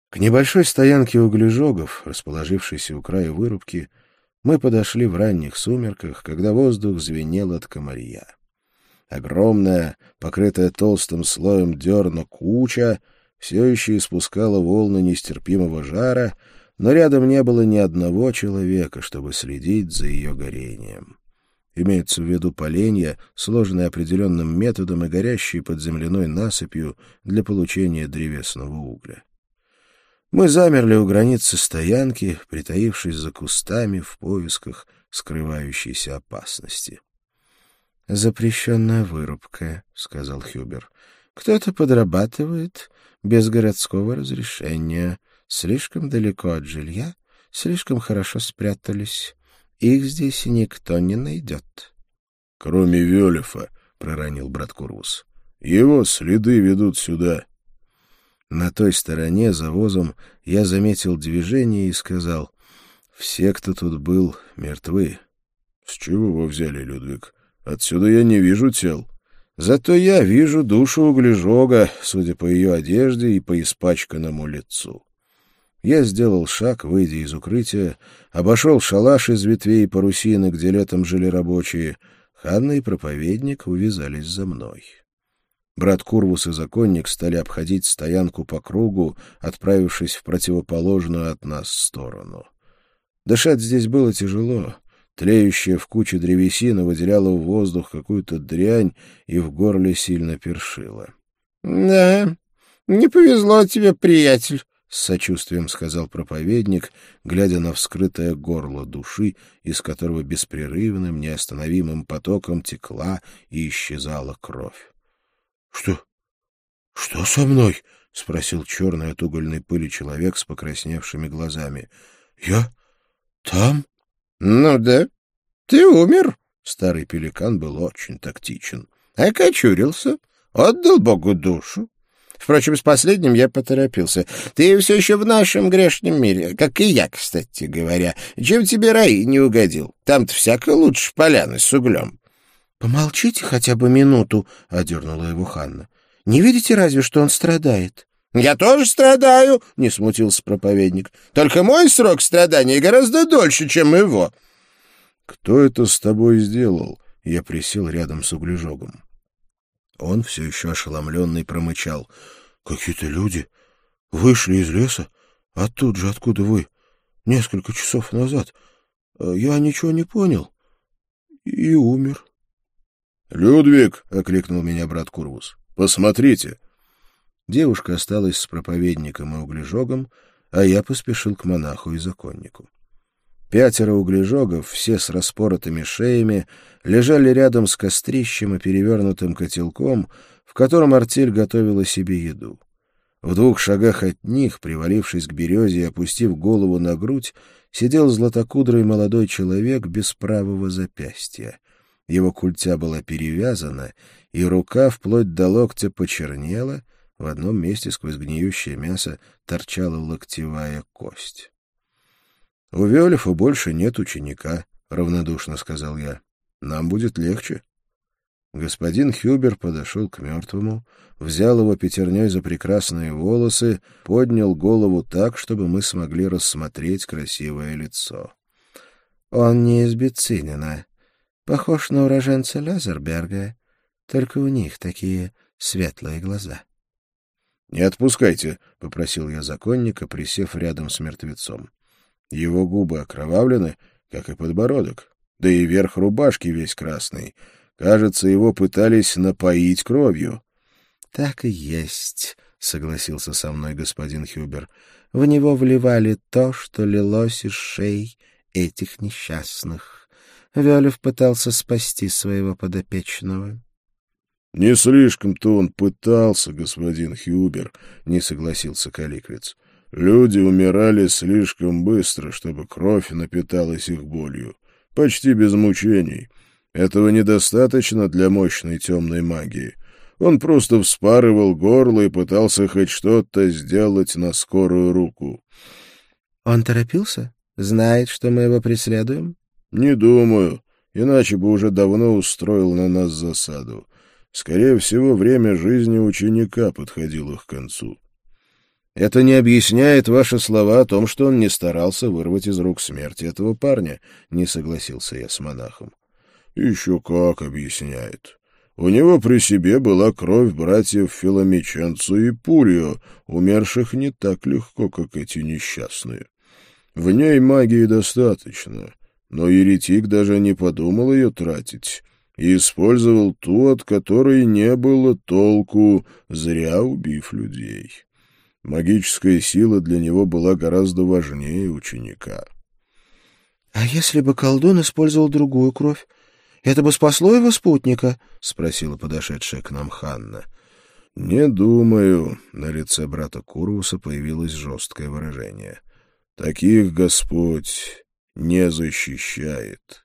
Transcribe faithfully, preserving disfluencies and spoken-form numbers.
К небольшой стоянке углежогов, расположившейся у края вырубки, мы подошли в ранних сумерках, когда воздух звенел от комарья. Огромная, покрытая толстым слоем дерна куча все еще испускала волны нестерпимого жара, но рядом не было ни одного человека, чтобы следить за ее горением. Имеется в виду поленья, сложенные определенным методом и горящие под земляной насыпью для получения древесного угля. Мы замерли у границы стоянки, притаившись за кустами в поисках скрывающейся опасности. «Запрещенная вырубка», — сказал Хюбер. «Кто-то подрабатывает без городского разрешения. Слишком далеко от жилья, слишком хорошо спрятались. Их здесь никто не найдет». «Кроме Вёлефа», — проронил брат Курвус. «Его следы ведут сюда». На той стороне, за возом, я заметил движение и сказал: «Все, кто тут был, мертвы». «С чего вы взяли, Людвиг? Отсюда я не вижу тел». «Зато я вижу душу углежога, судя по ее одежде и по испачканному лицу». Я сделал шаг, выйдя из укрытия, обошел шалаш из ветвей и парусины, где летом жили рабочие. Ханна и проповедник увязались за мной. Брат Курвус и законник стали обходить стоянку по кругу, отправившись в противоположную от нас сторону. Дышать здесь было тяжело. Тлеющая в куче древесина выделяла в воздух какую-то дрянь и в горле сильно першила. — Да, не повезло тебе, приятель, — с сочувствием сказал проповедник, глядя на вскрытое горло души, из которого беспрерывным, неостановимым потоком текла и исчезала кровь. — Что? Что со мной? — спросил черный от угольной пыли человек с покрасневшими глазами. — Я там? — Ну да, ты умер. Старый пеликан был очень тактичен. — Окочурился, отдал Богу душу. Впрочем, с последним я поторопился. Ты все еще в нашем грешном мире, как и я, кстати говоря. Чем тебе рай не угодил? Там-то всяко лучше поляны с углем. — Помолчите хотя бы минуту, — одернула его Ханна. — Не видите разве, что он страдает? — Я тоже страдаю, — не смутился проповедник. — Только мой срок страдания гораздо дольше, чем его. — Кто это с тобой сделал? Я присел рядом с углежогом. Он, все еще ошеломленный, промычал. — Какие-то люди вышли из леса, оттуда же, откуда вы, несколько часов назад. Я ничего не понял и умер. — Людвиг! — окликнул меня брат Курвус. — Посмотрите! Девушка осталась с проповедником и углежогом, а я поспешил к монаху и законнику. Пятеро углежогов, все с распоротыми шеями, лежали рядом с кострищем и перевернутым котелком, в котором артель готовила себе еду. В двух шагах от них, привалившись к березе и опустив голову на грудь, сидел златокудрый молодой человек без правого запястья. Его культя была перевязана, и рука вплоть до локтя почернела, в одном месте сквозь гниющее мясо торчала локтевая кость. — У Вёлефа больше нет ученика, — равнодушно сказал я. — Нам будет легче. Господин Хюбер подошел к мертвому, взял его пятерней за прекрасные волосы, поднял голову так, чтобы мы смогли рассмотреть красивое лицо. — Он не из Бицинина. Похож на уроженца Лазерберга, только у них такие светлые глаза. — Не отпускайте, — попросил я законника, присев рядом с мертвецом. Его губы окровавлены, как и подбородок, да и верх рубашки весь красный. Кажется, его пытались напоить кровью. — Так и есть, — согласился со мной господин Хюбер. — В него вливали то, что лилось из шеи этих несчастных. Вёлеф пытался спасти своего подопечного. — Не слишком-то он пытался, господин Хюбер, — не согласился Каликвиц. — Люди умирали слишком быстро, чтобы кровь напиталась их болью. Почти без мучений. Этого недостаточно для мощной темной магии. Он просто вспарывал горло и пытался хоть что-то сделать на скорую руку. — Он торопился? Знает, что мы его преследуем? — Не думаю. Иначе бы уже давно устроил на нас засаду. Скорее всего, время жизни ученика подходило к концу. Это не объясняет ваши слова о том, что он не старался вырвать из рук смерти этого парня, — не согласился я с монахом. — Еще как объясняет. У него при себе была кровь братьев Филомиченцо и Пурио, умерших не так легко, как эти несчастные. В ней магии достаточно, но еретик даже не подумал ее тратить и использовал ту, от которой не было толку, зря убив людей. Магическая сила для него была гораздо важнее ученика. — А если бы колдун использовал другую кровь, это бы спасло его спутника? — спросила подошедшая к нам Ханна. — Не думаю. На лице брата Курвуса появилось жесткое выражение. Таких Господь не защищает.